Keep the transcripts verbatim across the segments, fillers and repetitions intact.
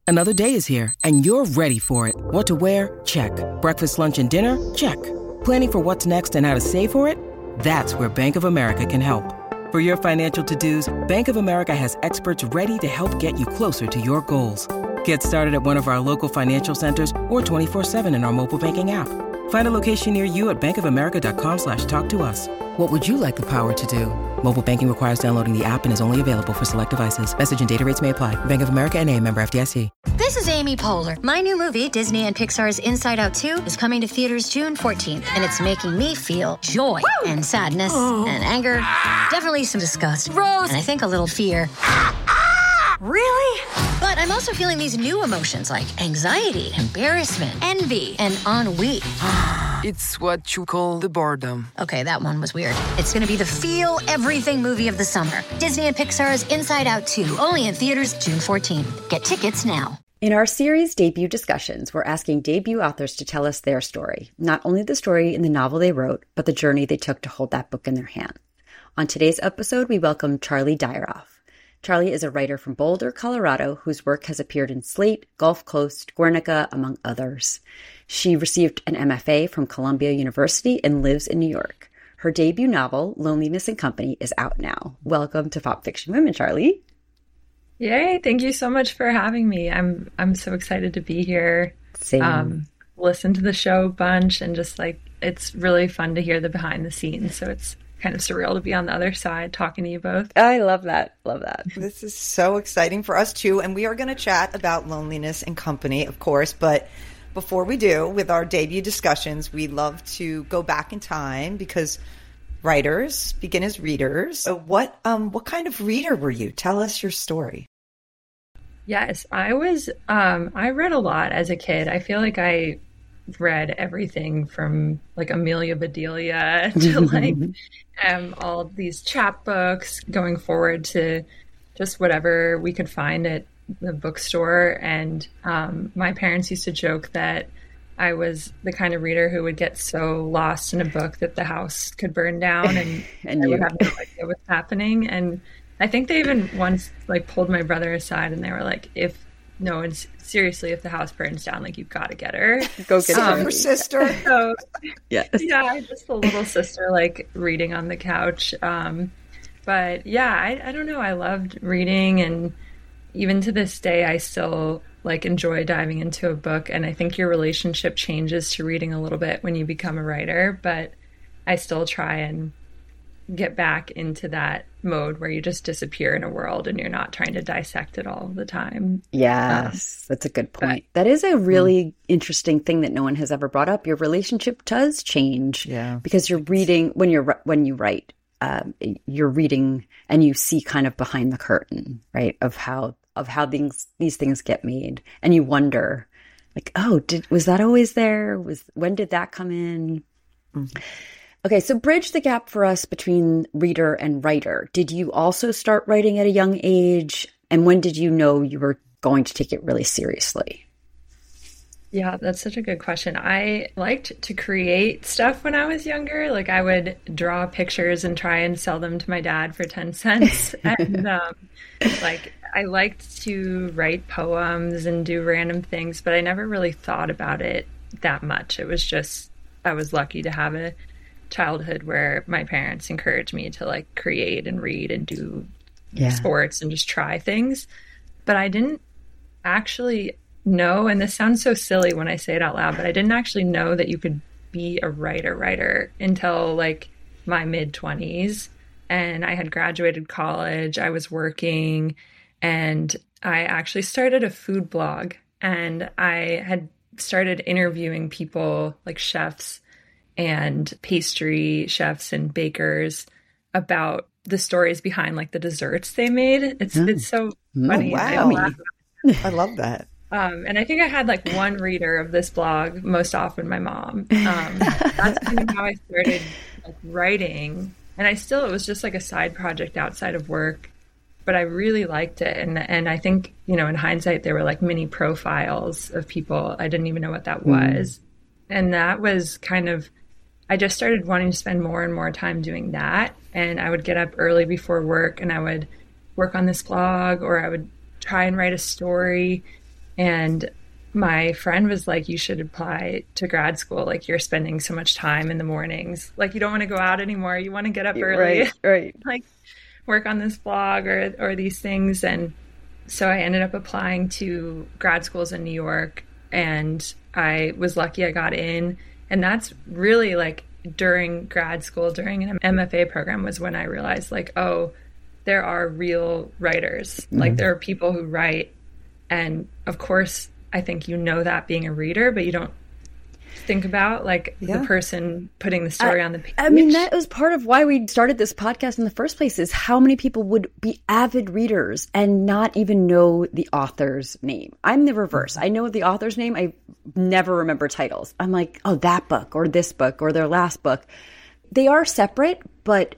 Another day is here, and you're ready for it. What to wear? Check. Breakfast, lunch, and dinner? Check. Planning for what's next and how to save for it? That's where Bank of America can help. For your financial to-dos, Bank of America has experts ready to help get you closer to your goals. Get started at one of our local financial centers or twenty-four seven in our mobile banking app. Find a location near you at bankofamerica.com slash talk to us. What would you like the power to do? Mobile banking requires downloading the app and is only available for select devices. Message and data rates may apply. Bank of America N A, member F D I C. This is Amy Poehler. My new movie, Disney and Pixar's Inside Out two, is coming to theaters June fourteenth, and it's making me feel joy Woo! and sadness oh. and anger, definitely some disgust, Rose, and I think a little fear. Really? But I'm also feeling these new emotions like anxiety, embarrassment, envy, and ennui. It's what you call the boredom. Okay, that one was weird. It's going to be the feel everything movie of the summer. Disney and Pixar's Inside Out two, only in theaters June fourteenth. Get tickets now. In our series Debut Discussions, we're asking debut authors to tell us their story. Not only the story in the novel they wrote, but the journey they took to hold that book in their hand. On today's episode, we welcome Charlie Dieroff. Charlie is a writer from Boulder, Colorado, whose work has appeared in Slate, Gulf Coast, Guernica, among others. She received an M F A from Columbia University and lives in New York. Her debut novel, Loneliness and Company, is out now. Welcome to Pop Fiction Women, Charlie. Yay, thank you so much for having me. I'm I'm so excited to be here. Same. Um, listen to the show a bunch, and just like, it's really fun to hear the behind the scenes. So it's kind of surreal to be on the other side talking to you both. I love that. Love that. This is so exciting for us too. And we are going to chat about Loneliness and Company, of course. But before we do, with our debut discussions, we love to go back in time because writers begin as readers. So what, um, what kind of reader were you? Tell us your story. Yes, I was, um, I read a lot as a kid. I feel like I read everything from like Amelia Bedelia to like um, all these chapbooks, going forward to just whatever we could find at the bookstore. And um, my parents used to joke that I was the kind of reader who would get so lost in a book that the house could burn down and, and I you. would have no idea what's happening. And I think they even once like pulled my brother aside and they were like, if no one's seriously, if the house burns down, like, you've got to get her. Go get um, her. Her sister. So, yes. Yeah, just the little sister, like, reading on the couch. Um, but, yeah, I, I don't know. I loved reading. And even to this day, I still, like, enjoy diving into a book. And I think your relationship changes to reading a little bit when you become a writer. But I still try and get back into that mode where you just disappear in a world and you're not trying to dissect it all the time. Yes, um, that's a good point. But, that is a really mm. interesting thing that no one has ever brought up. Your relationship does change, yeah, because you're reading when you're when you write, um, you're reading and you see kind of behind the curtain, right, of how of how things these things get made, and you wonder, like, oh, did was that always there? Was when did that come in? Mm. Okay, so bridge the gap for us between reader and writer. Did you also start writing at a young age? And when did you know you were going to take it really seriously? Yeah, that's such a good question. I liked to create stuff when I was younger. Like, I would draw pictures and try and sell them to my dad for ten cents. and um, like, I liked to write poems and do random things, but I never really thought about it that much. It was just, I was lucky to have a childhood where my parents encouraged me to like create and read and do yeah. sports and just try things. But I didn't actually know, and this sounds so silly when I say it out loud, but I didn't actually know that you could be a writer writer until like my mid twenties. And I had graduated college, I was working, and I actually started a food blog, and I had started interviewing people like chefs and pastry chefs and bakers about the stories behind like the desserts they made. It's oh. it's so funny. Oh, wow. I, I love that. Um, and I think I had like one reader of this blog, most often my mom. Um, that's kind of how I started like, writing. And I still, it was just like a side project outside of work, but I really liked it. And and I think, you know, in hindsight, there were like mini profiles of people. I didn't even know what that mm. was. And that was kind of, I just started wanting to spend more and more time doing that. And I would get up early before work and I would work on this blog, or I would try and write a story. And my friend was like, you should apply to grad school. Like, you're spending so much time in the mornings. Like, you don't want to go out anymore. You want to get up early. Right, right. Like, work on this blog or, or these things. And so I ended up applying to grad schools in New York. And I was lucky I got in. And that's really like during grad school, during an M F A program was when I realized like, oh, there are real writers. Mm-hmm. Like, there are people who write. And of course, I think you know that being a reader, but you don't think about like yeah. the person putting the story I, on the page. I mean, that was part of why we started this podcast in the first place, is how many people would be avid readers and not even know the author's name. I'm the reverse. I know the author's name. I never remember titles. I'm like, oh, that book or this book or their last book. They are separate, but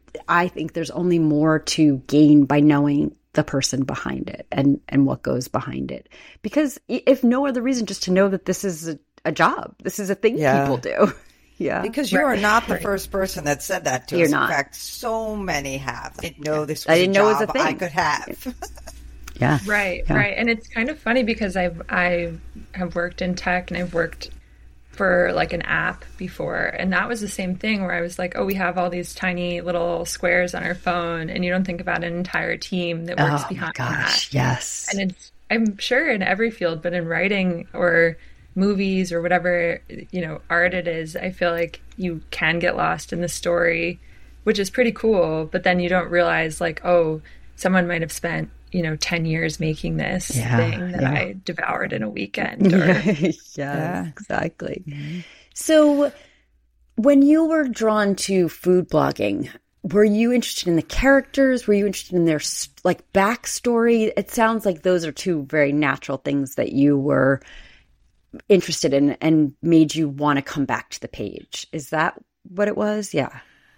I think there's only more to gain by knowing the person behind it and, and what goes behind it. Because if no other reason, just to know that this is a, a job. This is a thing yeah. people do. Yeah. Because you right. are not the first person that said that to You're us. not. In fact, so many have. I didn't know this was I didn't a know job it was a thing. I could have. yeah. Right, yeah. right. And it's kind of funny because I've, I have worked in tech and I've worked for like an app before. And that was the same thing where I was like, oh, we have all these tiny little squares on our phone and you don't think about an entire team that works oh behind my gosh, that. Yes. And it's, I'm sure in every field, but in writing or movies or whatever, you know, art it is, I feel like you can get lost in the story, which is pretty cool. But then you don't realize like, oh, someone might have spent, you know, ten years making this yeah, thing that yeah. I devoured in a weekend. Or, yes, yeah, exactly. Mm-hmm. So when you were drawn to food blogging, were you interested in the characters? Were you interested in their like backstory? It sounds like those are two very natural things that you were interested in and made you want to come back to the page. Is that what it was? Yeah.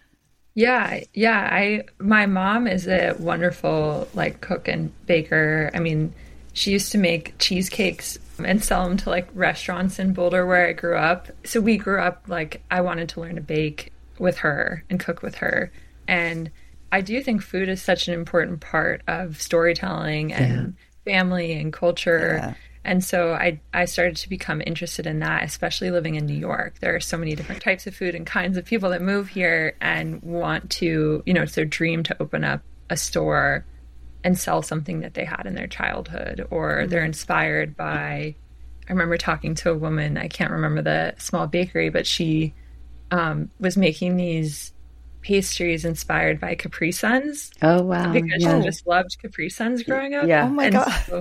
Yeah, yeah. I my mom is a wonderful like cook and baker. I mean, she used to make cheesecakes and sell them to like restaurants in Boulder where I grew up. So we grew up like I wanted to learn to bake with her and cook with her. And I do think food is such an important part of storytelling and yeah. family and culture. Yeah. And so I, I started to become interested in that, especially living in New York. There are so many different types of food and kinds of people that move here and want to, you know, it's their dream to open up a store and sell something that they had in their childhood, or mm-hmm. they're inspired by, I remember talking to a woman, I can't remember the small bakery, but she um, was making these pastries inspired by Capri Suns. Oh, wow. Because yeah. she just loved Capri Suns growing up. Yeah. Oh my and God. So,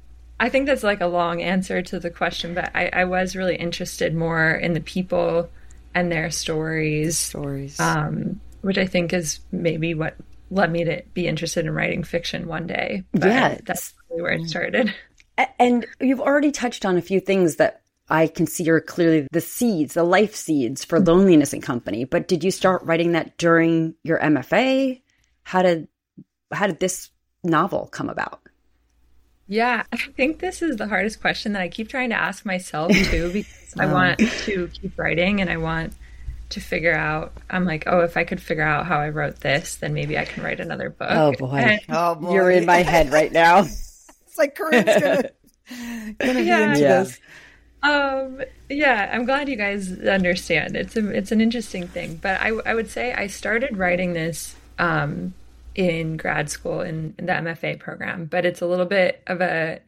I think that's like a long answer to the question, but I, I was really interested more in the people and their stories, stories, um, which I think is maybe what led me to be interested in writing fiction one day. But yeah, that's really where it started. And you've already touched on a few things that I can see are clearly the seeds, the life seeds for Loneliness and Company. But did you start writing that during your M F A? How did how did this novel come about? Yeah, I think this is the hardest question that I keep trying to ask myself too, because I want to keep writing and I want to figure out, I'm like, oh, if I could figure out how I wrote this, then maybe I can write another book. Oh boy. And, oh boy. You're in my head right now. It's like Corinne's gonna, gonna yeah. be into yeah. this. Um, yeah, I'm glad you guys understand. It's a, it's an interesting thing, but I, I would say I started writing this, um, in grad school in, in the M F A program, but it's a little bit of a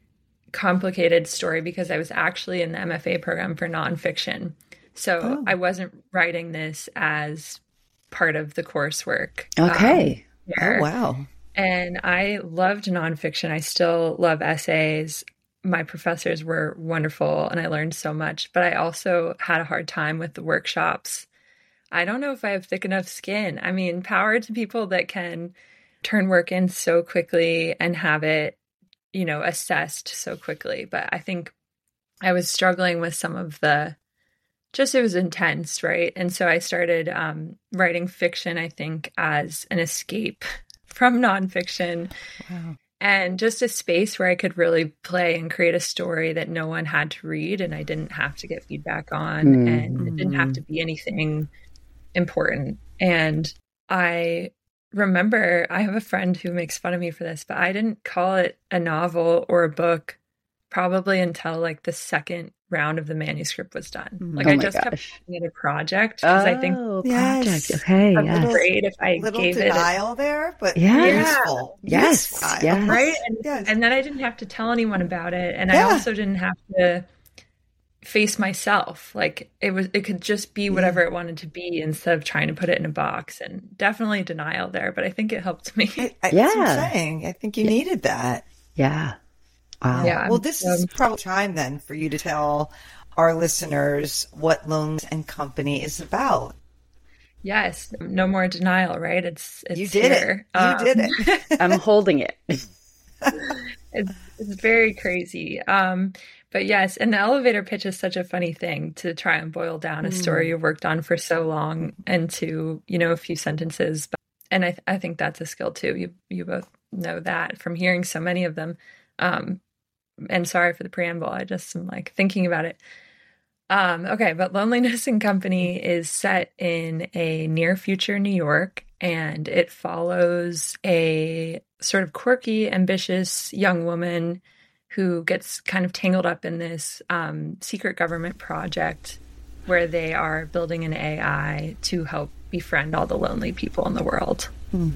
complicated story because I was actually in the M F A program for nonfiction. So oh. I wasn't writing this as part of the coursework. Okay. Um, there. Oh, wow. And I loved nonfiction. I still love essays. My professors were wonderful and I learned so much, but I also had a hard time with the workshops. I don't know if I have thick enough skin. I mean, power to people that can turn work in so quickly and have it, you know, assessed so quickly. But I think I was struggling with some of the, just it was intense, right? And so I started um, writing fiction, I think, as an escape from nonfiction. Wow. And just a space where I could really play and create a story that no one had to read and I didn't have to get feedback on. Mm-hmm. And it didn't have to be anything important. And I remember I have a friend who makes fun of me for this, but I didn't call it a novel or a book probably until like the second round of the manuscript was done. Like Oh I my just kept gosh. calling it a project because I think Oh, Yes. project. Okay. I'm Yes. afraid if I Little gave it a denial there, but Yeah. useful. Yes. Useful. Yes. right? And, Yes. and then I didn't have to tell anyone about it. And Yeah. I also didn't have to face myself. Like it was, it could just be whatever it wanted to be instead of trying to put it in a box. And definitely denial there, but I think it helped me. I, I, Yeah. That's what I'm saying. I think you needed that. Yeah. Wow. Yeah. Well, this is probably time then for you to tell our listeners what Loneliness and Company is about. Yes. No more denial, right? It's, it's You did here. it. You Um, did it. I'm holding it. it's, it's very crazy. Um, but yes, and the elevator pitch is such a funny thing to try and boil down a story you've worked on for so long into, you know, a few sentences. But, and I, th- I think that's a skill too. You, you both know that from hearing so many of them. Um, and sorry for the preamble. I just am like thinking about it. Um, okay, but Loneliness and Company is set in a near future New York, and it follows a sort of quirky, ambitious young woman who gets kind of tangled up in this um, secret government project where they are building an A I to help befriend all the lonely people in the world.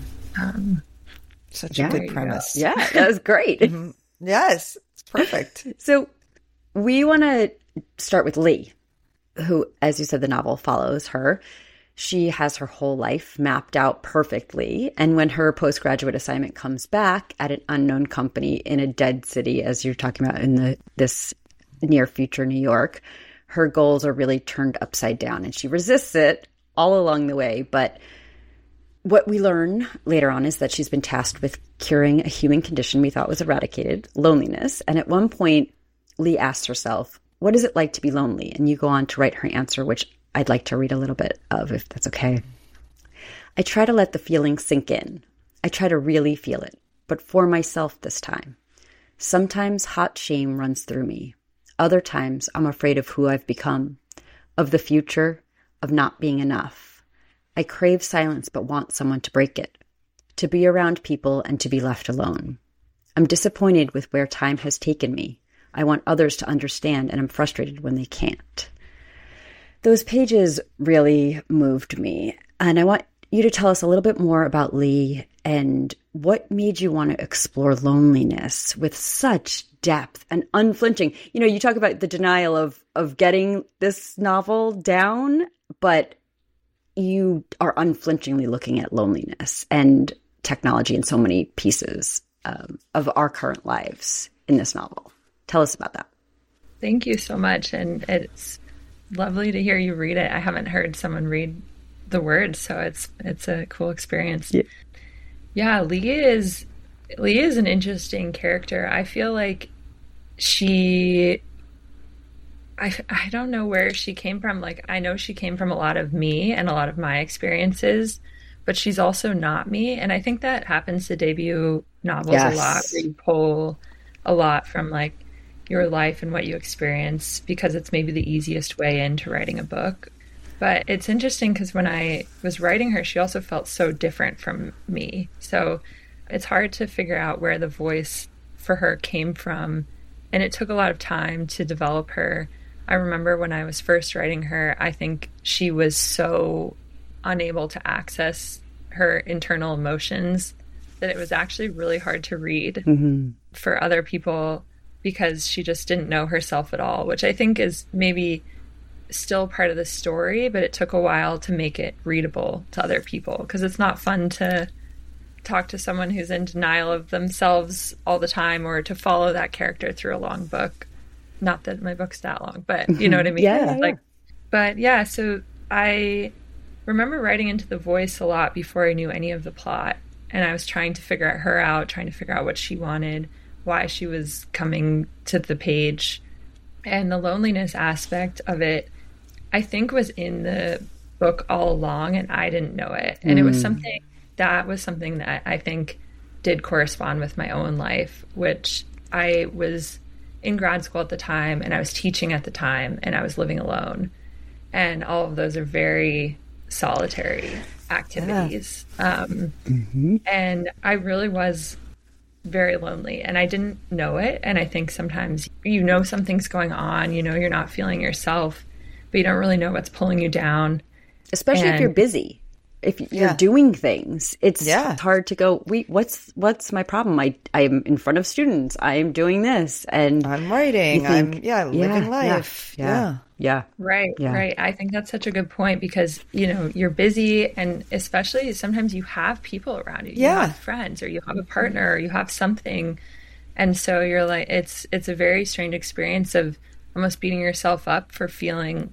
Um, Such Yeah. a There good you premise. Yeah, that was great. Mhm. Yes, it's perfect. So we want to start with Lee, who, as you said, the novel follows her. She has her whole life mapped out perfectly. And when her postgraduate assignment comes back at an unknown company in a dead city, as you're talking about in the this near future New York, her goals are really turned upside down. And she resists it all along the way. But what we learn later on is that she's been tasked with curing a human condition we thought was eradicated, loneliness. And at one point, Lee asks herself, what is it like to be lonely? And you go on to write her answer, which I'd like to read a little bit of, if that's okay. I try to let the feeling sink in. I try to really feel it, but for myself this time. Sometimes hot shame runs through me. Other times I'm afraid of who I've become, of the future, of not being enough. I crave silence but want someone to break it, to be around people and to be left alone. I'm disappointed with where time has taken me. I want others to understand, and I'm frustrated when they can't. Those pages really moved me, and I want you to tell us a little bit more about Lee and what made you want to explore loneliness with such depth and unflinching. You know, you talk about the denial of of getting this novel down, but you are unflinchingly looking at loneliness and technology in so many pieces um, of our current lives in this novel. Tell us about that. Thank you so much. And it's lovely to hear you read it. I haven't heard someone read the words, so it's it's a cool experience. Yeah, yeah Lee is Lee is an interesting character. I feel like she I, I don't know where she came from. Like, I know she came from a lot of me and a lot of my experiences, but she's also not me. And I think that happens to debut novels Yes. a lot, where you pull a lot from like your life and what you experience because it's maybe the easiest way into writing a book. But it's interesting because when I was writing her, she also felt so different from me. So it's hard to figure out where the voice for her came from. And it took a lot of time to develop her. I remember when I was first writing her, I think she was so unable to access her internal emotions that it was actually really hard to read mm-hmm. for other people because she just didn't know herself at all, which I think is maybe still part of the story, but it took a while to make it readable to other people because it's not fun to talk to someone who's in denial of themselves all the time or to follow that character through a long book. Not that my book's that long, but you know what I mean? Yeah, Like, yeah. But yeah, so I remember writing into the voice a lot before I knew any of the plot. And I was trying to figure out her out, trying to figure out what she wanted, why she was coming to the page. And the loneliness aspect of it, I think, was in the book all along, and I didn't know it. And it was something that was something that I think did correspond with my own life, which I was in grad school at the time, and I was teaching at the time, and I was living alone. And all of those are very solitary activities. Yeah. Um, mm-hmm. And I really was very lonely, and I didn't know it. And I think sometimes you know something's going on, you know you're not feeling yourself, but you don't really know what's pulling you down. Especially and, if you're busy. If you're yeah. doing things, it's yeah. hard to go, wait, what's what's my problem? I, I'm in front of students. I'm doing this. And I'm writing. Think, I'm, yeah, living yeah, life. Yeah. Yeah. yeah. Right, yeah. right. I think that's such a good point because, you know, you're busy and especially sometimes you have people around you. You yeah. have friends or you have a partner or you have something. And so you're like, it's it's a very strange experience of almost beating yourself up for feeling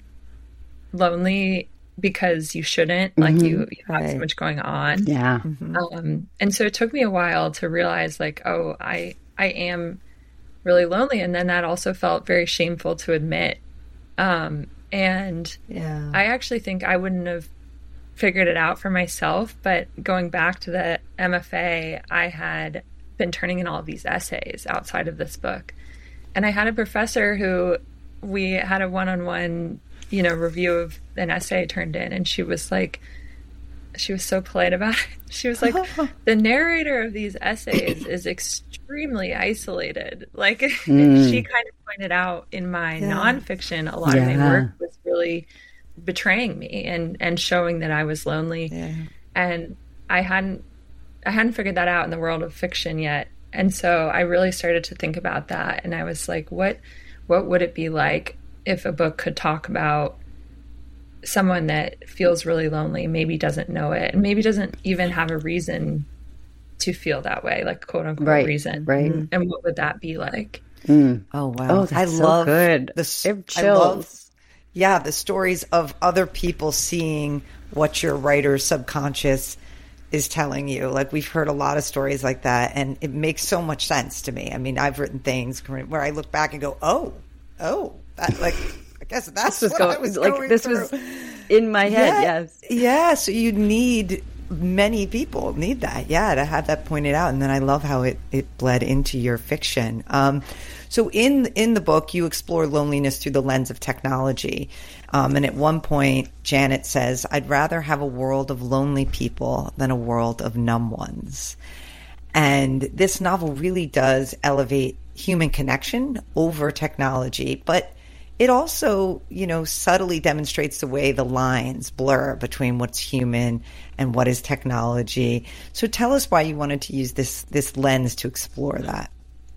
lonely because you shouldn't, like mm-hmm. you, you have right. so much going on. Yeah. Mm-hmm. Um, and so it took me a while to realize like, oh, I, I am really lonely. And then that also felt very shameful to admit. Um, and yeah. I actually think I wouldn't have figured it out for myself, but going back to the M F A, I had been turning in all of these essays outside of this book. And I had a professor who we had a one-on-one you know, review of an essay I turned in. And she was like, she was so polite about it. She was like, the narrator of these essays is extremely isolated. Like mm. she kind of pointed out in my yeah. nonfiction, a lot yeah. of my work was really betraying me and, and showing that I was lonely. Yeah. And I hadn't, I hadn't figured that out in the world of fiction yet. And so I really started to think about that. And I was like, what, what would it be like if a book could talk about someone that feels really lonely, maybe doesn't know it, and maybe doesn't even have a reason to feel that way, like quote unquote right, reason. Right. And what would that be like? Mm. Oh, wow. Oh, that's I so love good. The, I love, yeah, the stories of other people seeing what your writer's subconscious is telling you. Like we've heard a lot of stories like that, and it makes so much sense to me. I mean, I've written things where I look back and go, oh, oh, that, like, I guess that's what going, I was like, going this through. was in my head, yeah, yes. Yeah, so you need, many people need that, yeah, to have that pointed out. And then I love how it, it bled into your fiction. Um, so in in the book, you explore loneliness through the lens of technology. Um, and at one point, Janet says, I'd rather have a world of lonely people than a world of numb ones. And this novel really does elevate human connection over technology, but it also, you know, subtly demonstrates the way the lines blur between what's human and what is technology. So tell us why you wanted to use this this lens to explore that.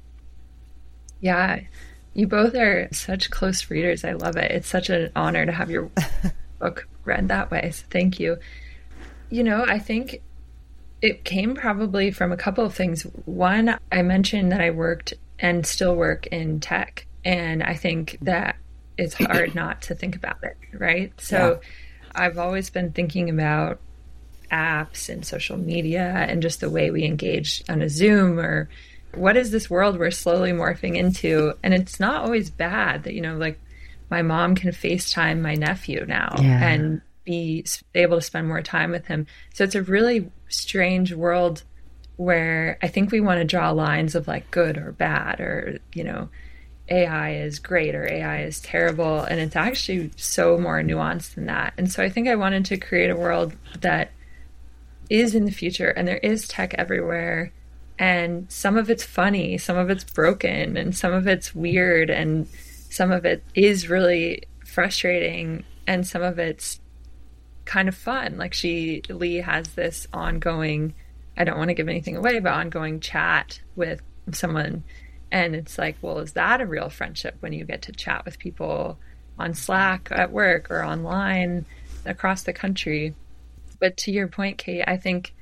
Yeah, you both are such close readers. I love it. It's such an honor to have your book read that way. So thank you. You know, I think it came probably from a couple of things. One, I mentioned that I worked and still work in tech. And I think that it's hard not to think about it, right? So yeah. I've always been thinking about apps and social media and just the way we engage on a Zoom, or what is this world we're slowly morphing into? And it's not always bad that, you know, like my mom can FaceTime my nephew now yeah. and be able to spend more time with him. So it's a really strange world where I think we want to draw lines of like good or bad, or, you know, A I is great or A I is terrible. And it's actually so more nuanced than that. And so I think I wanted to create a world that is in the future, and there is tech everywhere. And some of it's funny, some of it's broken, and some of it's weird, and some of it is really frustrating, and some of it's kind of fun. Like she, Lee has this ongoing, I don't want to give anything away, but ongoing chat with someone. And it's like, well, is that a real friendship when you get to chat with people on Slack at work or online across the country? But to your point, Kate, I think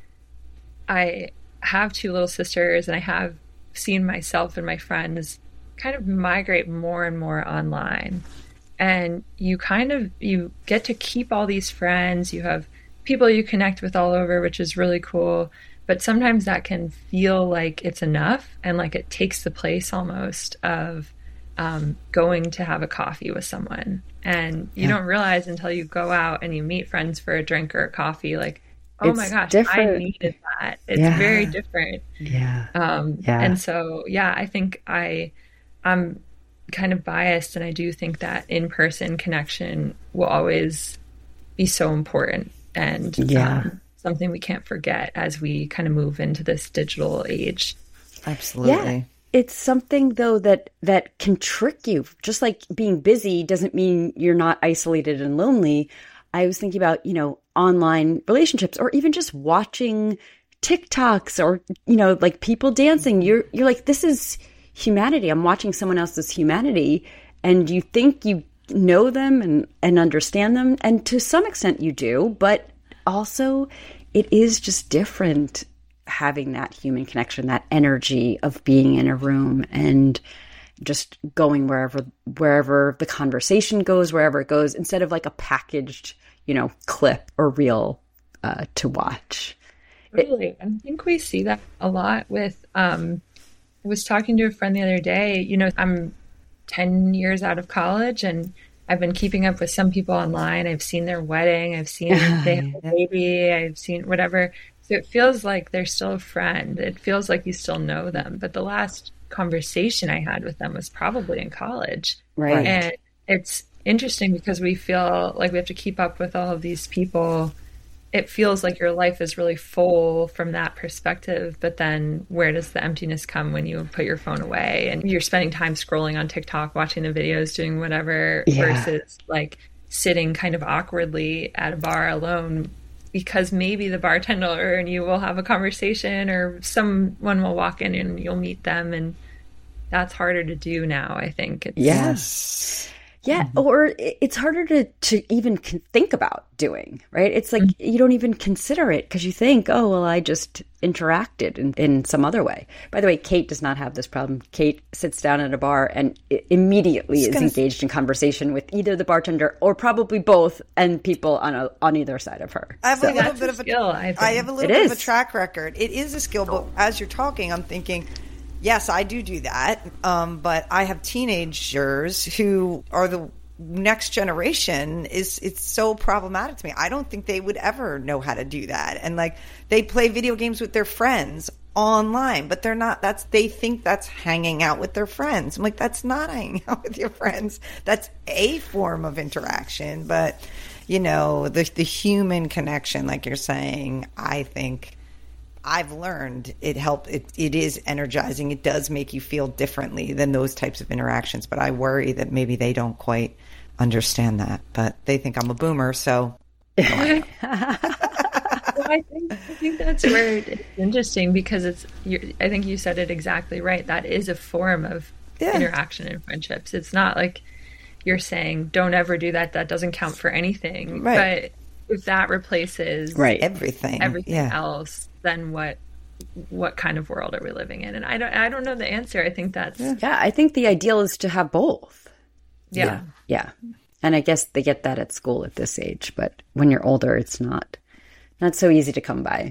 I have two little sisters, and I have seen myself and my friends kind of migrate more and more online. And you kind of, you get to keep all these friends. You have people you connect with all over, which is really cool. But sometimes that can feel like it's enough, and like it takes the place almost of um, going to have a coffee with someone. And you yeah. don't realize until you go out and you meet friends for a drink or a coffee, like, oh it's my gosh, different. I needed that. It's yeah. very different. Yeah. Um, yeah. And so, yeah, I think I, I'm kind of biased, and I do think that in-person connection will always be so important. And yeah. um, something we can't forget as we kind of move into this digital age. Absolutely. Yeah. it's something though that that can trick you. Just like being busy doesn't mean you're not isolated and lonely. I was thinking about, you know, online relationships, or even just watching TikToks, or, you know, like people dancing. You're you're like, this is humanity. I'm watching someone else's humanity, and you think you know them and, and understand them. And to some extent you do, but also it is just different having that human connection, that energy of being in a room and just going wherever wherever the conversation goes, wherever it goes, instead of like a packaged, you know, clip or reel uh, to watch. Really, I think we see that a lot with, um, I was talking to a friend the other day, you know, I'm ten years out of college and I've been keeping up with some people online. I've seen their wedding. I've seen they have a baby. I've seen whatever. So it feels like they're still a friend. It feels like you still know them. But the last conversation I had with them was probably in college. Right. And it's interesting because we feel like we have to keep up with all of these people. It feels like your life is really full from that perspective, but then where does the emptiness come when you put your phone away and you're spending time scrolling on TikTok, watching the videos, doing whatever, yeah. versus like sitting kind of awkwardly at a bar alone, because maybe the bartender and you will have a conversation, or someone will walk in and you'll meet them, and that's harder to do now, I think. It's, yes. Yeah, mm-hmm. Or it's harder to, to even think about doing, right? It's like mm-hmm. you don't even consider it because you think, oh, well, I just interacted in, in some other way. By the way, Kate does not have this problem. Kate sits down at a bar and immediately is engaged in conversation with either the bartender or probably both, and people on a, on either side of her. I have so, a little bit of a skill. I, I have a little it bit is. of a track record. It is a skill, but as you're talking, I'm thinking, yes, I do do that, um, but I have teenagers who are the next generation. Is it's so problematic to me. I don't think they would ever know how to do that. And like they play video games with their friends online, but they're not. That's they think that's hanging out with their friends. I'm like, that's not hanging out with your friends. That's a form of interaction, but you know, the the human connection, like you're saying, I think. I've learned it help. It, it is energizing. It does make you feel differently than those types of interactions. But I worry that maybe they don't quite understand that. But they think I'm a boomer, so. Well, I think I think that's where it's interesting because it's. You're, I think you said it exactly right. That is a form of yeah. interaction and friendships. It's not like you're saying don't ever do that. That doesn't count for anything. Right. But if that replaces right everything, everything yeah. else. Then what what kind of world are we living in? And I don't I don't know the answer. I think that's yeah. yeah I think the ideal is to have both. Yeah. yeah, yeah. And I guess they get that at school at this age, but when you're older, it's not not so easy to come by.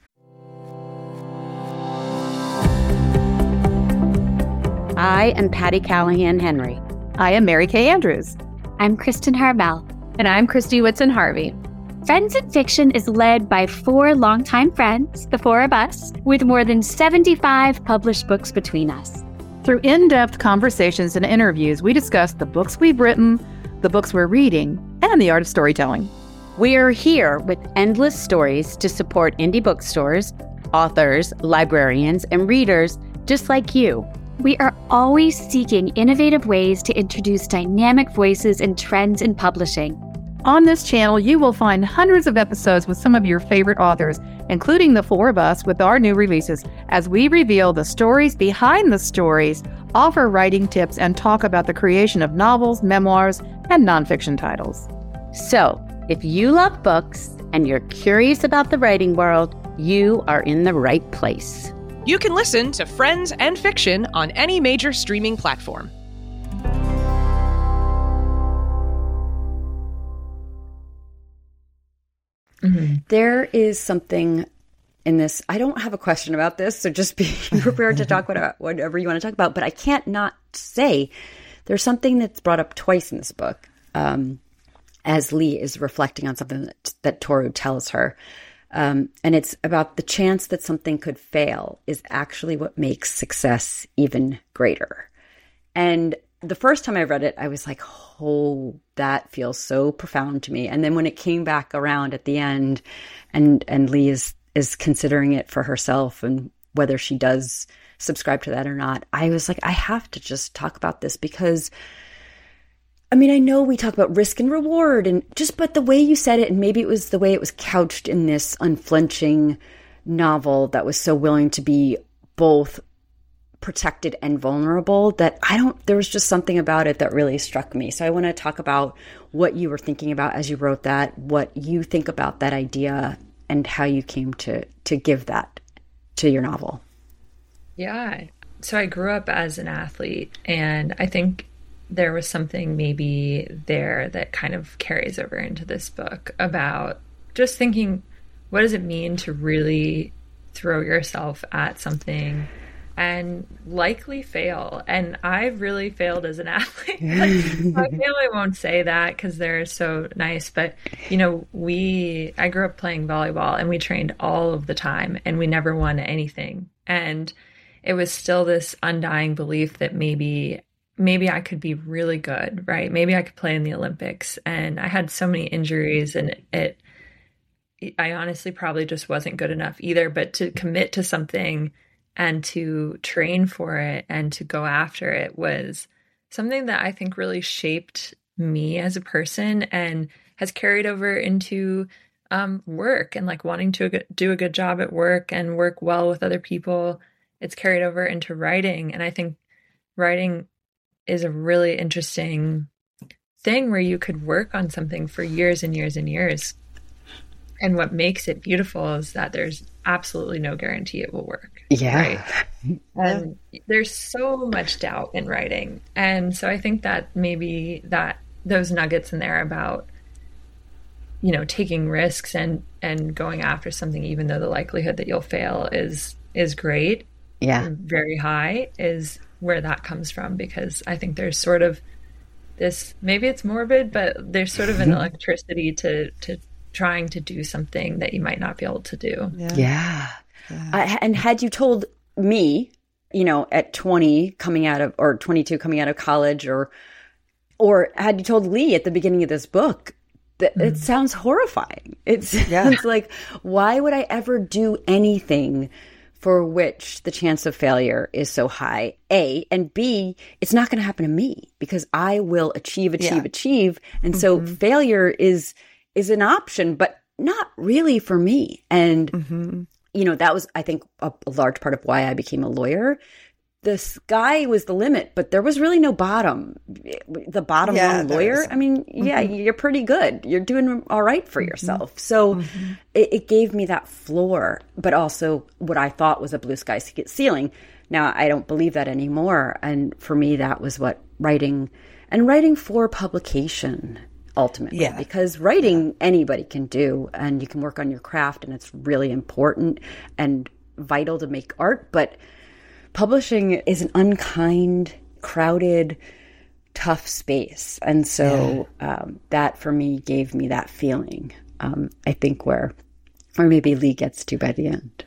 I am Patty Callahan Henry. I am Mary Kay Andrews. I'm Kristen Harbell. And I'm Christy Whitson Harvey. Friends in Fiction is led by four longtime friends, the four of us, with more than seventy-five published books between us. Through in-depth conversations and interviews, we discuss the books we've written, the books we're reading, and the art of storytelling. We're here with endless stories to support indie bookstores, authors, librarians, and readers just like you. We are always seeking innovative ways to introduce dynamic voices and trends in publishing. On this channel, you will find hundreds of episodes with some of your favorite authors, including the four of us with our new releases, as we reveal the stories behind the stories, offer writing tips, and talk about the creation of novels, memoirs, and nonfiction titles. So, if you love books and you're curious about the writing world, you are in the right place. You can listen to Friends and Fiction on any major streaming platform. Mm-hmm. There is something in this. I don't have a question about this, so just be prepared to talk about whatever you want to talk about. But I can't not say there's something that's brought up twice in this book, um, as Lee is reflecting on something that, that Toru tells her. Um, and it's about the chance that something could fail is actually what makes success even greater. And the first time I read it, I was like, oh, that feels so profound to me. And then when it came back around at the end and, and Lee is, is considering it for herself and whether she does subscribe to that or not, I was like, I have to just talk about this because, I mean, I know we talk about risk and reward and just, but the way you said it, and maybe it was the way it was couched in this unflinching novel that was so willing to be both protected and vulnerable, that I don't, there was just something about it that really struck me. So I want to talk about what you were thinking about as you wrote that, what you think about that idea, and how you came to to give that to your novel. Yeah. So I grew up as an athlete, and I think there was something maybe there that kind of carries over into this book about just thinking, what does it mean to really throw yourself at something and likely fail? And I've really failed as an athlete. My family won't say that because they're so nice. But, you know, we, I grew up playing volleyball and we trained all of the time and we never won anything. And it was still this undying belief that maybe, maybe I could be really good, right? Maybe I could play in the Olympics. And I had so many injuries, and it, it I honestly probably just wasn't good enough either. But to commit to something and to train for it and to go after it was something that I think really shaped me as a person and has carried over into um, work and like wanting to do a good job at work and work well with other people. It's carried over into writing. And I think writing is a really interesting thing where you could work on something for years and years and years. And what makes it beautiful is that there's absolutely no guarantee it will work. Yeah. Right? And there's so much doubt in writing. And so I think that maybe that those nuggets in there about, you know, taking risks and, and going after something, even though the likelihood that you'll fail is, is great. Yeah. Very high, is where that comes from, because I think there's sort of this, maybe it's morbid, but there's sort of an electricity to, to, trying to do something that you might not be able to do. Yeah. yeah. yeah. I, and had you told me, you know, at twenty coming out of, or twenty-two coming out of college, or, or had you told Lee at the beginning of this book, that mm. it sounds horrifying. It's, yeah. it's like, why would I ever do anything for which the chance of failure is so high? A, and B, it's not going to happen to me because I will achieve, achieve, yeah. achieve. And mm-hmm. so failure is, is an option, but not really for me. And, mm-hmm. you know, that was, I think, a, a large part of why I became a lawyer. The sky was the limit, but there was really no bottom. The bottom yeah, rung lawyer, I mean, mm-hmm. yeah, you're pretty good. You're doing all right for mm-hmm. yourself. So mm-hmm. it, it gave me that floor, but also what I thought was a blue sky ceiling. Now, I don't believe that anymore. And for me, that was what writing, and writing for publication ultimately, yeah. because writing yeah. anybody can do, and you can work on your craft, and it's really important and vital to make art. But publishing is an unkind, crowded, tough space. And so yeah. um, that for me gave me that feeling, um, I think, where, where maybe Lee gets to by the end.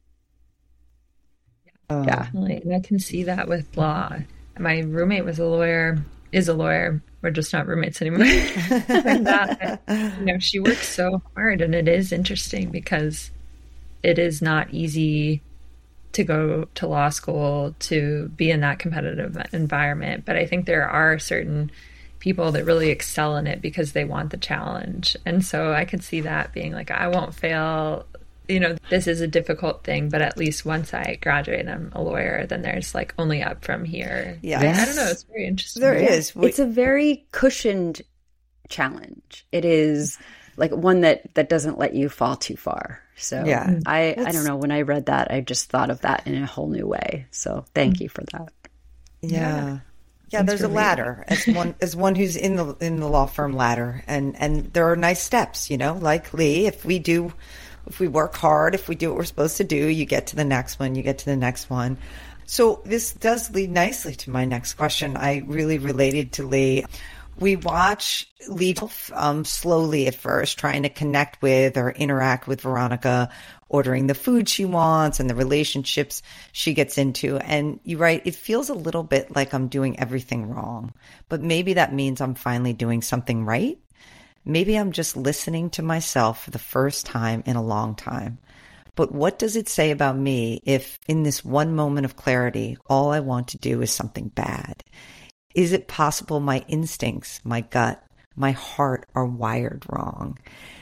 Oh. Yeah. And I can see that with law. My roommate was a lawyer, is a lawyer. We're just not roommates anymore. And that, you know, she works so hard, and it is interesting because it is not easy to go to law school, to be in that competitive environment. But I think there are certain people that really excel in it because they want the challenge. And so I could see that being like, I won't fail. You know, this is a difficult thing, but at least once I graduate and I'm a lawyer, then there's like only up from here. Yeah. Yes. I don't know. It's very interesting. There yeah. is. It's a very cushioned challenge. It is like one that, that doesn't let you fall too far. So yeah, I, I don't know. When I read that, I just thought of that in a whole new way. So thank you for that. Yeah. Yeah. Yeah, there's a ladder as one as one who's in the in the law firm ladder, and, and there are nice steps, you know, like Lee, if we do If we work hard, if we do what we're supposed to do, you get to the next one, you get to the next one. So this does lead nicely to my next question. I really related to Lee. We watch Lee um, slowly at first, trying to connect with or interact with Veronica, ordering the food she wants and the relationships she gets into. And you're right, it feels a little bit like I'm doing everything wrong, but maybe that means I'm finally doing something right. Maybe I'm just listening to myself for the first time in a long time. But what does it say about me if in this one moment of clarity, all I want to do is something bad? Is it possible my instincts, my gut, my heart are wired wrong?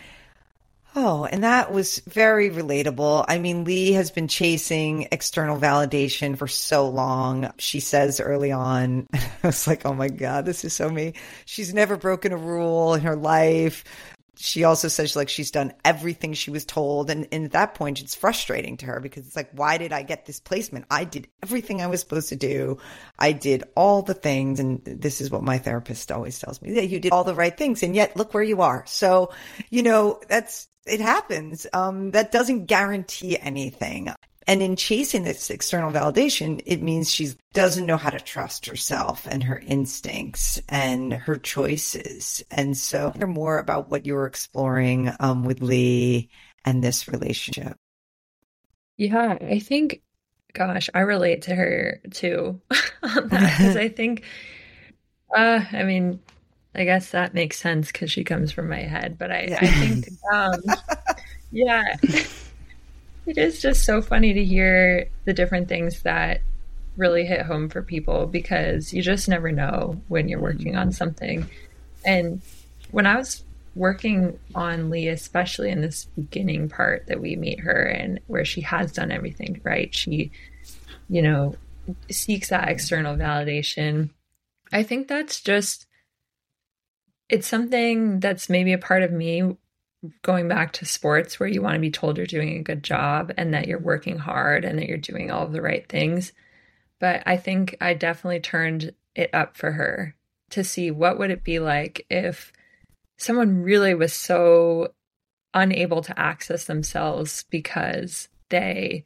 Oh, and that was very relatable. I mean, Lee has been chasing external validation for so long. She says early on, I was like, oh my God, this is so me. She's never broken a rule in her life. She also says like she's done everything she was told. And, and at that point, it's frustrating to her because it's like, why did I get this placement? I did everything I was supposed to do. I did all the things. And this is what my therapist always tells me, that you did all the right things. And yet look where you are. So, you know, that's, it happens. Um, that doesn't guarantee anything. And in chasing this external validation, it means she doesn't know how to trust herself and her instincts and her choices. And so hear more about what you were exploring um, with Lee and this relationship. Yeah, I think, gosh, I relate to her too on that because I think, uh, I mean, I guess that makes sense because she comes from my head, but I, yeah. I think, um, yeah, it is just so funny to hear the different things that really hit home for people because you just never know when you're working on something. And when I was working on Lee, especially in this beginning part that we meet her and where she has done everything right, she, you know, seeks that external validation. I think that's just, it's something that's maybe a part of me going back to sports where you want to be told you're doing a good job and that you're working hard and that you're doing all of the right things. But I think I definitely turned it up for her to see what would it be like if someone really was so unable to access themselves because they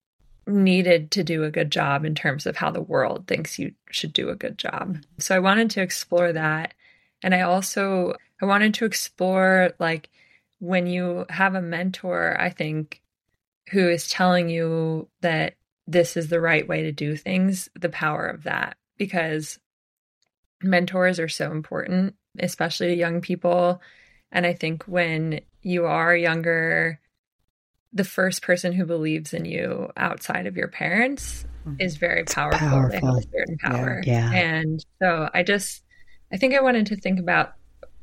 needed to do a good job in terms of how the world thinks you should do a good job. So I wanted to explore that. And I also, I wanted to explore, like, when you have a mentor, I think, who is telling you that this is the right way to do things, the power of that. Because mentors are so important, especially to young people. And I think when you are younger, the first person who believes in you outside of your parents is very powerful. powerful. They have a certain power. Yeah, yeah. And so I just, I think I wanted to think about,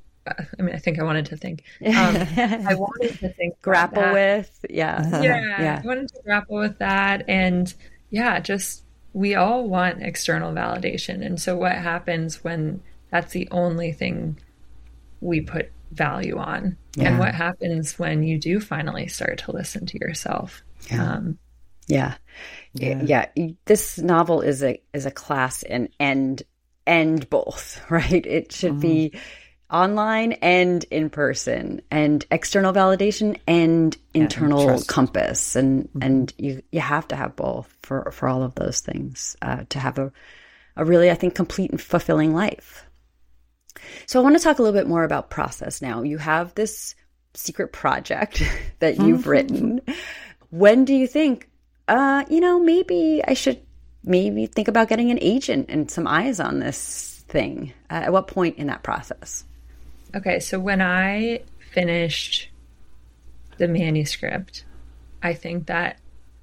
I mean, I think I wanted to think, um, I wanted to think, grapple with, yeah. yeah. Yeah. I wanted to grapple with that. And yeah, just, we all want external validation. And so what happens when that's the only thing we put value on? Yeah. And what happens when you do finally start to listen to yourself? Yeah. Um, yeah. yeah. Yeah. This novel is a, is a class in end, end both, right? It should mm-hmm. be online and in person, and external validation and internal yeah, and compass. And, mm-hmm. and you, you have to have both for, for all of those things, uh, to have a, a really, I think, complete and fulfilling life. So I want to talk a little bit more about process now. You have this secret project that you've mm-hmm. written. When do you think, uh, you know, maybe I should maybe think about getting an agent and some eyes on this thing? Uh, at what point in that process? Okay, so when I finished the manuscript, I think that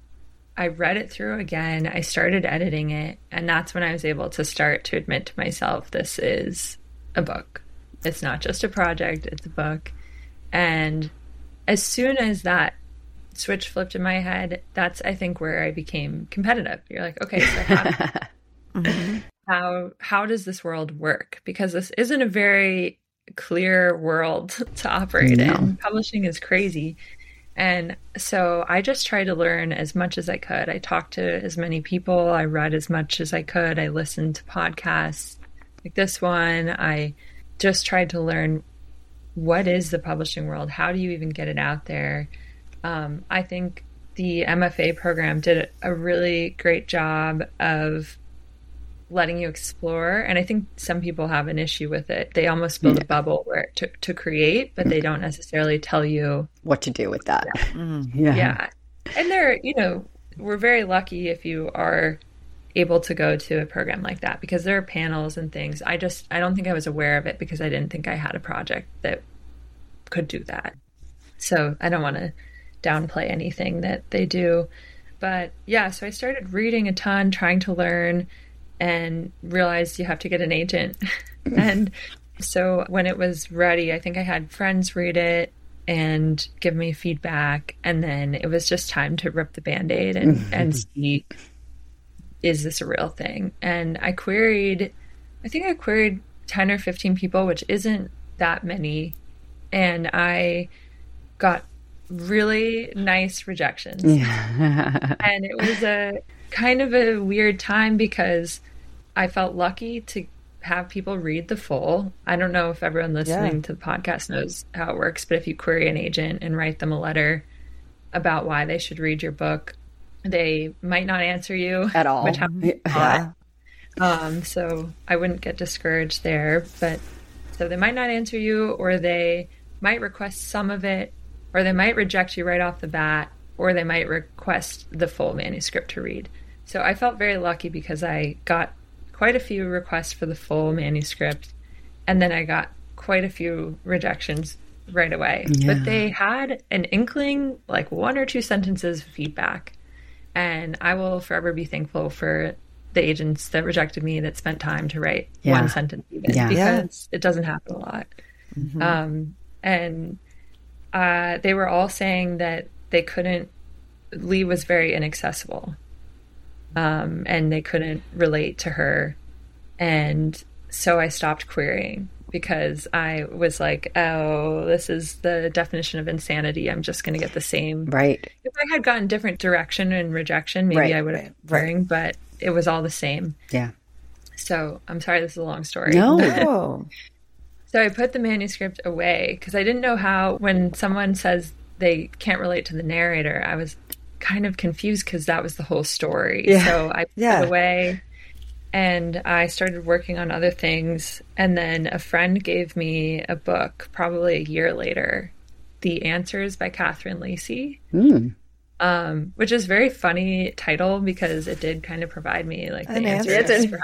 I read it through again. I started editing it, and that's when I was able to start to admit to myself, this is a book. It's not just a project, it's a book. And as soon as that switch flipped in my head, that's, I think, where I became competitive. You're like, okay, so how, mm-hmm. how, how does this world work? Because this isn't a very clear world to operate no. in. Publishing is crazy. And so I just tried to learn as much as I could. I talked to as many people. I read as much as I could. I listened to podcasts like this one. I just tried to learn, what is the publishing world? How do you even get it out there? Um, I think the M F A program did a really great job of letting you explore. And I think some people have an issue with it. They almost build yeah. a bubble where to, to create, but they don't necessarily tell you what to do with that. Yeah. Mm, yeah. yeah. And they're, you know, we're very lucky if you are able to go to a program like that, because there are panels and things. I just, I don't think I was aware of it because I didn't think I had a project that could do that. So I don't want to downplay anything that they do. But yeah, so I started reading a ton, trying to learn, and realized you have to get an agent. And so when it was ready, I think I had friends read it and give me feedback. And then it was just time to rip the Band-Aid and, and see, is this a real thing? And I queried, I think I queried ten or fifteen people, which isn't that many. And I got really nice rejections. Yeah. And it was a kind of a weird time because I felt lucky to have people read the full. I don't know if everyone listening yeah. to the podcast knows how it works, but if you query an agent and write them a letter about why they should read your book, they might not answer you at all. Which yeah. Um, so I wouldn't get discouraged there, but so they might not answer you, or they might request some of it, or they might reject you right off the bat, or they might request the full manuscript to read. So I felt very lucky because I got quite a few requests for the full manuscript, and then I got quite a few rejections right away. Yeah. But they had an inkling, like one or two sentences of feedback, and I will forever be thankful for the agents that rejected me that spent time to write yeah. one sentence even, yeah. because yeah. it doesn't happen a lot. Mm-hmm. Um, and uh, they were all saying that they couldn't, Lee was very inaccessible. Um, and they couldn't relate to her. And so I stopped querying because I was like, oh, this is the definition of insanity. I'm just going to get the same. Right. If I had gotten different direction and rejection, maybe right. I would have been querying, right. but it was all the same. Yeah. So I'm sorry, this is a long story. No. So I put the manuscript away because I didn't know how, when someone says they can't relate to the narrator, I was kind of confused because that was the whole story. Yeah. So I put yeah. it away and I started working on other things. And then a friend gave me a book probably a year later, The Answers by Catherine Lacey, mm. um, which is a very funny title because it did kind of provide me like the An answers. Answer.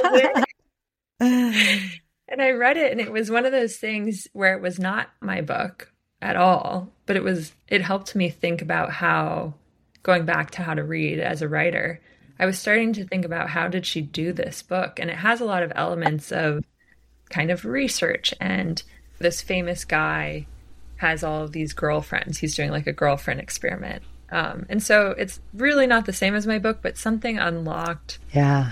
And I read it and it was one of those things where it was not my book at all, but it was, it helped me think about how, going back to how to read as a writer, I was starting to think about how did she do this book? And it has a lot of elements of kind of research. And this famous guy has all of these girlfriends. He's doing like a girlfriend experiment. Um, and so it's really not the same as my book, but something unlocked yeah.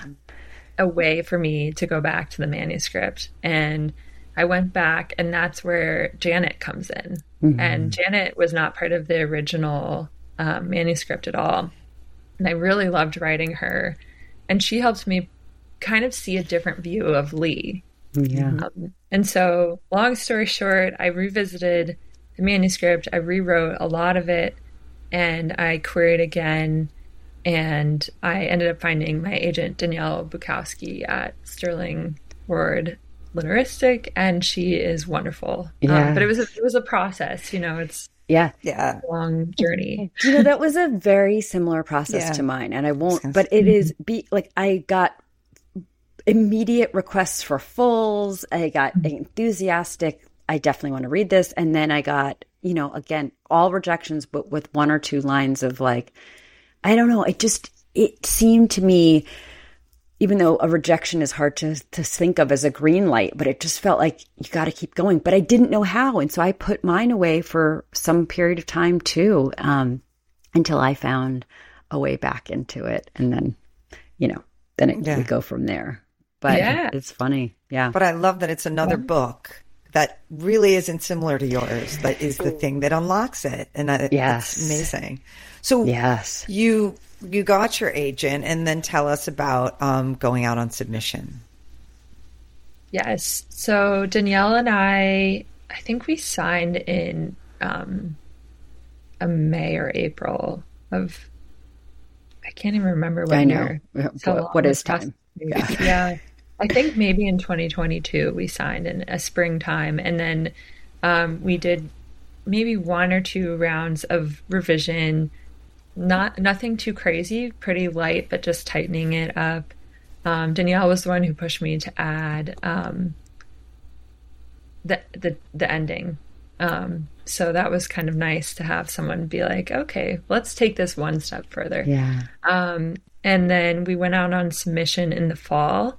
a way for me to go back to the manuscript. And I went back, and that's where Janet comes in. Mm-hmm. And Janet was not part of the original um, manuscript at all. And I really loved writing her. And she helped me kind of see a different view of Lee. Yeah. Um, and so, long story short, I revisited the manuscript. I rewrote a lot of it, and I queried again. And I ended up finding my agent, Danielle Bukowski, at Sterling Ward Litteristic, and she is wonderful. Yeah. Um, but it was a, it was a process, you know. It's yeah, yeah, a long journey. You know, that was a very similar process yeah. to mine, and I won't. Sounds but it is be like I got immediate requests for fulls. I got mm-hmm. enthusiastic. I definitely want to read this, and then I got, you know, again, all rejections, but with one or two lines of like, I don't know. It just it seemed to me, even though a rejection is hard to, to think of as a green light, but it just felt like you got to keep going. But I didn't know how. And so I put mine away for some period of time too, um, until I found a way back into it. And then, you know, then it yeah. would go from there. But yeah. it's funny. Yeah. But I love that it's another yeah. book that really isn't similar to yours. That is the thing that unlocks it. And that, yes. it's amazing. So yes. you... You got your agent, and then tell us about um, going out on submission. Yes. So Danielle and I, I think we signed in um, a May or April of, I can't even remember when. I know. What, what is time? Yeah. yeah. I think maybe in twenty twenty-two we signed in a springtime, and then um, we did maybe one or two rounds of revision. Not nothing too crazy, pretty light, but just tightening it up. Um, Danielle was the one who pushed me to add um, the the the ending Um, so that was kind of nice to have someone be like, okay, let's take this one step further. Yeah. Um, and then we went out on submission in the fall,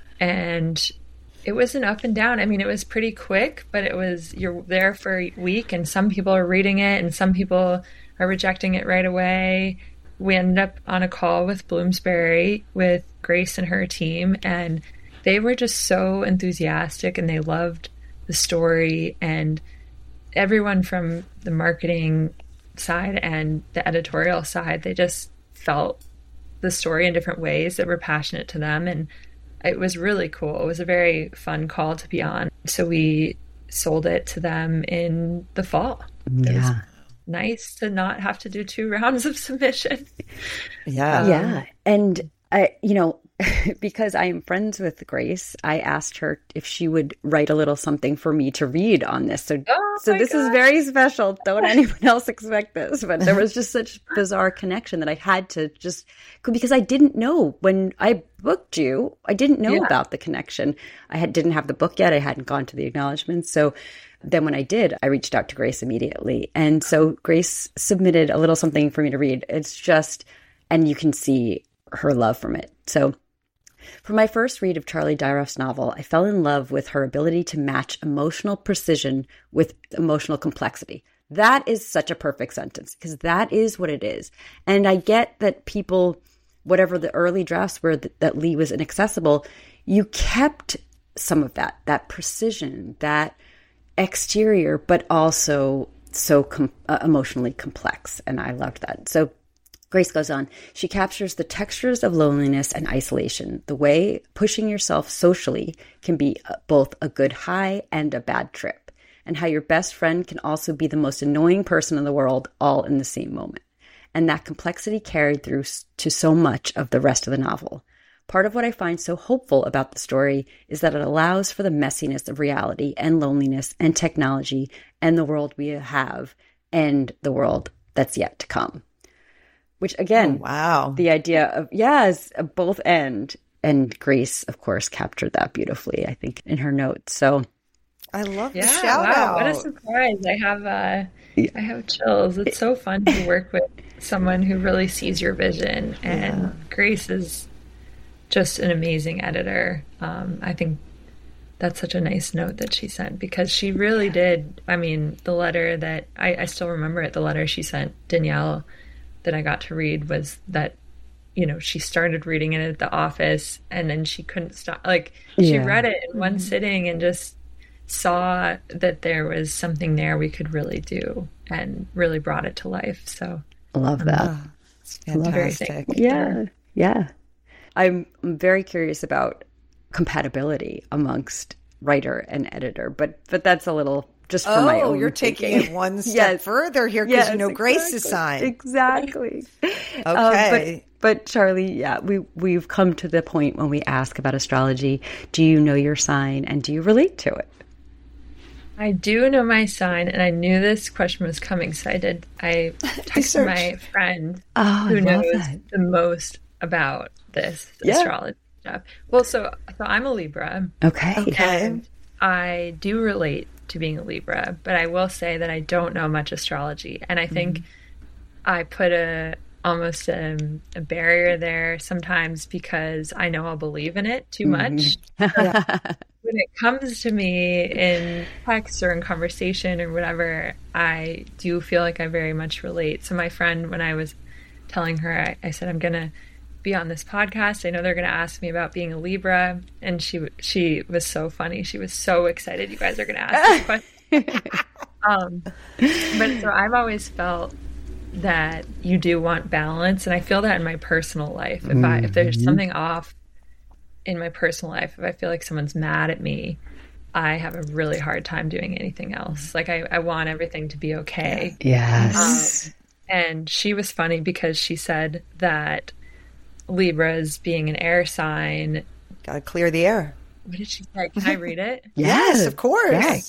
and it was an up and down. I mean, it was pretty quick, but it was, you're there for a week and some people are reading it and some people are rejecting it right away. We ended up on a call with Bloomsbury with Grace and her team, and they were just so enthusiastic and they loved the story, and everyone from the marketing side and the editorial side, they just felt the story in different ways that were passionate to them. And it was really cool. It was a very fun call to be on. So we sold it to them in the fall. Yeah. It was nice to not have to do two rounds of submission. Yeah. Um, Yeah. And I, you know, because I am friends with Grace, I asked her if she would write a little something for me to read on this. So, Oh so my this is God. very special. Don't anyone else expect this, but there was just such bizarre connection that I had to just, because I didn't know when I booked you, I didn't know Yeah. about the connection. I had, didn't have the book yet. I hadn't gone to the acknowledgments. So then when I did, I reached out to Grace immediately. And so Grace submitted a little something for me to read. It's just, and you can see her love from it. So for my first read of Charlie Dyroff's novel, I fell in love with her ability to match emotional precision with emotional complexity. That is such a perfect sentence, because that is what it is. And I get that people, whatever the early drafts were, that, that Lee was inaccessible, you kept some of that, that precision, that exterior, but also so com- uh, emotionally complex. And I loved that. So Grace goes on, she captures the textures of loneliness and isolation, the way pushing yourself socially can be both a good high and a bad trip, and how your best friend can also be the most annoying person in the world all in the same moment. And that complexity carried through to so much of the rest of the novel. Part of what I find so hopeful about the story is that it allows for the messiness of reality and loneliness and technology and the world we have and the world that's yet to come. Which again, Oh, wow. the idea of, yes, a both end. And Grace, of course, captured that beautifully, I think, in her notes. So I love Yeah, the shout wow, out. what a surprise. I have uh, I have chills. It's so fun to work with someone who really sees your vision, and Yeah. Grace is just an amazing editor. Um, I think that's such a nice note that she sent, because she really did. I mean, the letter that I, I still remember it, the letter she sent Danielle that I got to read was that, you know, she started reading it at the office and then she couldn't stop. Like, she Yeah. read it in one sitting and just saw that there was something there we could really do, and really brought it to life. So I love that. Oh, it's fantastic. thankful. Yeah, yeah. I'm I'm very curious about compatibility amongst writer and editor, but but that's a little just for my Oh, own you're taking thinking. it one step Yes. further here because Yes, you know Grace's exactly. sign. Exactly. Okay. but, but Charlie, yeah, we we've come to the point when we ask about astrology. Do you know your sign, and do you relate to it? I do know my sign, and I knew this question was coming, so I did. I texted Research. my friend Oh, who I love knows that. the most about this Yeah. astrology stuff. Well, so so I'm a Libra. Okay. Okay. And I do relate to being a Libra, but I will say that I don't know much astrology, and I think I put a almost a, a barrier there sometimes because I know I'll believe in it too much. When it comes to me in text or in conversation or whatever, I do feel like I very much relate. So my friend, when I was telling her, I, I said, I'm going to be on this podcast. I know they're going to ask me about being a Libra. And she she was so funny. She was so excited you guys are going to ask this question. um, but so I've always felt that you do want balance. And I feel that in my personal life. If I if there's something off in my personal life, if I feel like someone's mad at me, I have a really hard time doing anything else. Like I, I want everything to be okay. Yes. Um, and she was funny because she said that Libras being an air sign. Got to clear the air. What did she say? Can I read it? Yes, of course. Yes.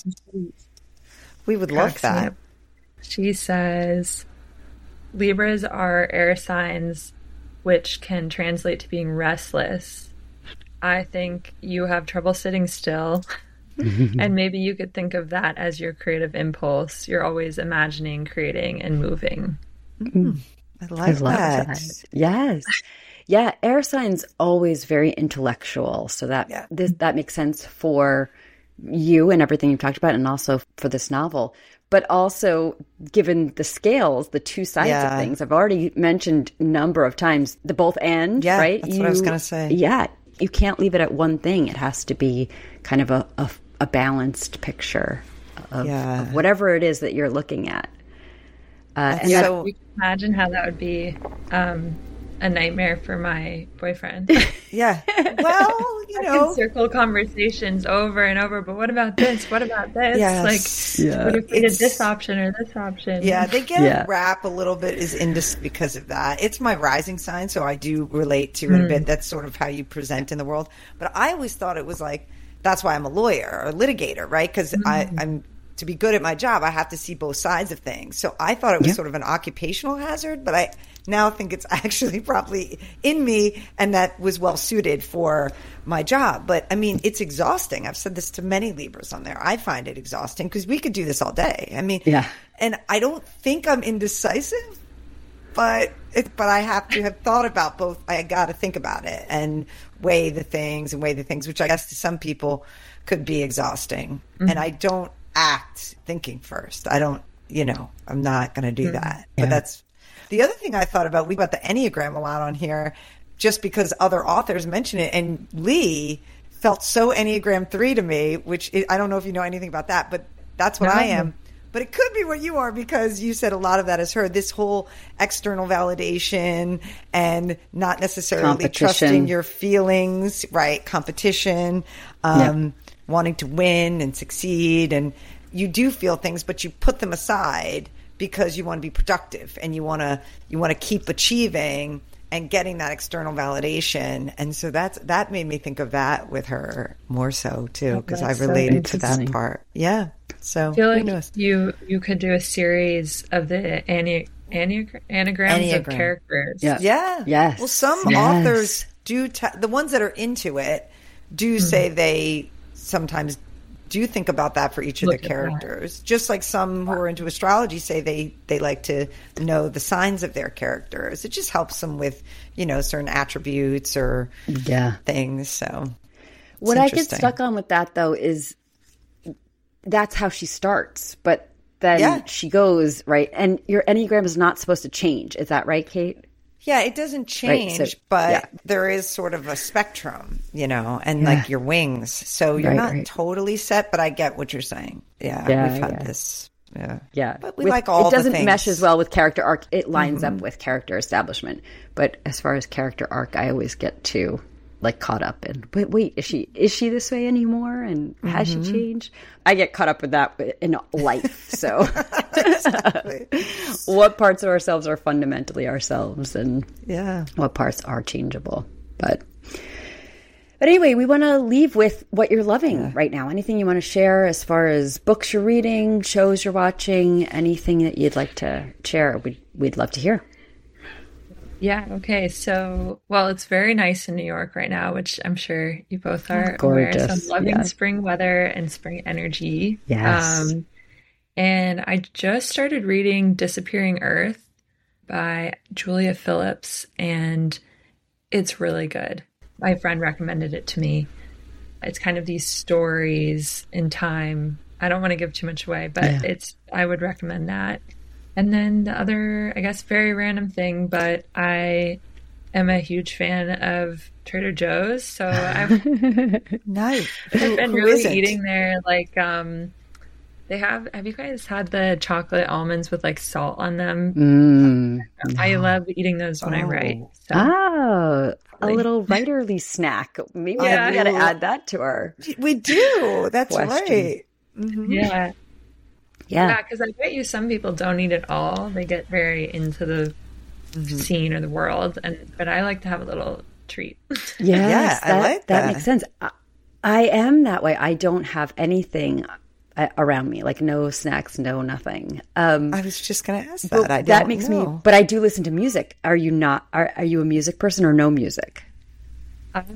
We would love Cracks me that. up. She says Libras are air signs, which can translate to being restless. I think you have trouble sitting still. And maybe you could think of that as your creative impulse. You're always imagining, creating, and moving. Mm. I like I that. that. Yes. Yeah, air signs always very intellectual. So that yeah. this, that makes sense for you and everything you've talked about, and also for this novel. But also, given the scales, the two sides yeah. of things, I've already mentioned a number of times the both and, yeah, right? That's you, what I was going to say. Yeah, you can't leave it at one thing. It has to be kind of a, a, a balanced picture of, yeah. of whatever it is that you're looking at. Uh, and so that, you can imagine how that would be um, a nightmare for my boyfriend. Yeah. Well, you I know, can circle conversations over and over. But what about this? What about this? Yes. Like, yeah. what if we did this option or this option? Yeah, they get yeah. a rap a little bit is indis because of that. It's my rising sign, so I do relate to it mm. a bit. That's sort of how you present in the world. But I always thought it was like that's why I'm a lawyer or a litigator, right? Because mm. I'm. To be good at my job, I have to see both sides of things. So I thought it was yeah. sort of an occupational hazard, but I now think it's actually probably in me, and that was well suited for my job. But I mean, it's exhausting. I've said this to many Libras on there. I find it exhausting because we could do this all day. I mean, yeah. And I don't think I'm indecisive, but it, but I have to have thought about both. I got to think about it and weigh the things and weigh the things, which I guess to some people could be exhausting. Mm-hmm. And I don't act thinking first. I don't, you know, I'm not going to do that. Yeah. But that's the other thing I thought about. We got the Enneagram a lot on here just because other authors mention it. And Lee felt so Enneagram three to me, which it, I don't know if you know anything about that, but that's what no. I am. But it could be what you are because you said a lot of that is her. This whole external validation and not necessarily trusting your feelings, right? Competition. Um, yeah. Wanting to win and succeed, and you do feel things, but you put them aside because you want to be productive and you want to you want to keep achieving and getting that external validation. And so that's that made me think of that with her more so too, because oh, I related so to that part. Yeah. So I feel like you you could do a series of the Annie, Annie, anagrams Enneagram. Of characters. Yeah. Yeah. Yes. Well, some yes. authors do t- the ones that are into it do mm-hmm. say they sometimes do think about that for each of Look the characters. Just like some who are into astrology say they, they like to know the signs of their characters. It just helps them with, you know, certain attributes or yeah. things. So what I get stuck on with that, though, is that's how she starts. But then yeah. she goes, right? And your Enneagram is not supposed to change. Is that right, Kate? Yeah, it doesn't change, right, so, but yeah. there is sort of a spectrum, you know, and yeah. like your wings. So you're right, not right. totally set, but I get what you're saying. Yeah, yeah we've had yeah. this. Yeah. Yeah. But we with, like all It doesn't the things. mesh as well with character arc. It lines mm-hmm. up with character establishment. But as far as character arc, I always get too like caught up in, wait, wait, is she is she this way anymore? And has mm-hmm. she changed? I get caught up with that in life. So what parts of ourselves are fundamentally ourselves and yeah, what parts are changeable. But But anyway, we want to leave with what you're loving yeah. right now. Anything you want to share as far as books you're reading, shows you're watching, anything that you'd like to share, we'd, we'd love to hear. Yeah, okay. So, well, it's very nice in New York right now, which I'm sure you both are Gorgeous. aware. So I'm loving yeah. spring weather and spring energy. Yes. Um, and I just started reading Disappearing Earth by Julia Phillips, and it's really good. My friend recommended it to me. It's kind of these stories in time. I don't want to give too much away, but yeah. it's. I would recommend that. And then the other, I guess, very random thing, but I am a huge fan of Trader Joe's. So I've, nice. I've who, been who really isn't? eating there. Like, um, they have, have you guys had the chocolate almonds with like salt on them? Mm, I no. love eating those when oh. I write. So. Oh, a little writerly snack. Maybe yeah. we got to add that to our We do. That's question. right. Mm-hmm. Yeah. Yeah, because yeah, I bet you some people don't eat it all. They get very into the mm-hmm. scene or the world, and but I like to have a little treat. Yes, yeah, that, I like that. That makes sense. I, I am that way. I don't have anything around me, like no snacks, no nothing. Um, I was just going to ask that. I don't that makes know. me. But I do listen to music. Are you not? Are Are you a music person or no music? I'm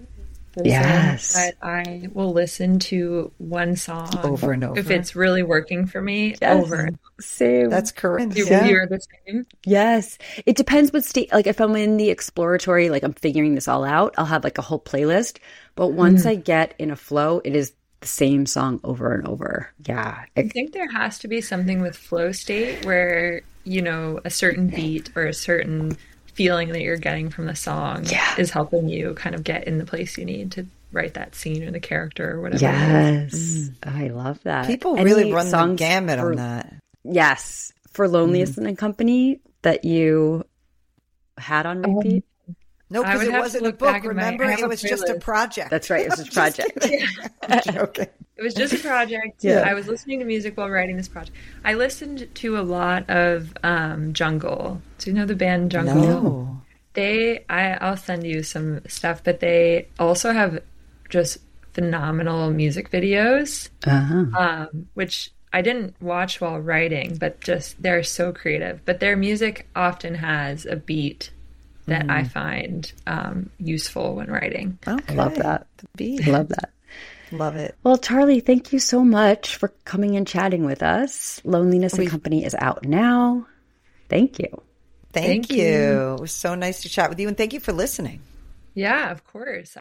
Yes. But I will listen to one song over and over if it's really working for me. Yes. Over and over. Same. That's correct. You, Yeah. You're the same. Yes. It depends what state, like if I'm in the exploratory, like I'm figuring this all out, I'll have like a whole playlist. But once Mm. I get in a flow, it is the same song over and over. Yeah. I think there has to be something with flow state where, you know, a certain beat or a certain feeling that you're getting from the song Yeah. is helping you kind of get in the place you need to write that scene or the character or whatever. it is. Yes. I love that. People Any really run the songs gamut for- on that. Yes. For Loneliness and Company that you had on repeat? No, I because would it have to wasn't a look book. back at my- Remember, I have it a was just a playlist. project. That's right. It was a Just project. kidding. I'm joking. It was just a project. Yeah. I was listening to music while writing this project. I listened to a lot of um, Jungle. Do you know the band Jungle? No. They, I, I'll send you some stuff, but they also have just phenomenal music videos, Uh-huh. um, which I didn't watch while writing, but just they're so creative. But their music often has a beat that I find um, useful when writing. Okay. Love that. The beat. Love that. Love it. Well, Charlie, thank you so much for coming and chatting with us. Loneliness We- and Company is out now. Thank you. Thank, Thank you. you. It was so nice to chat with you, and thank you for listening. Yeah, of course.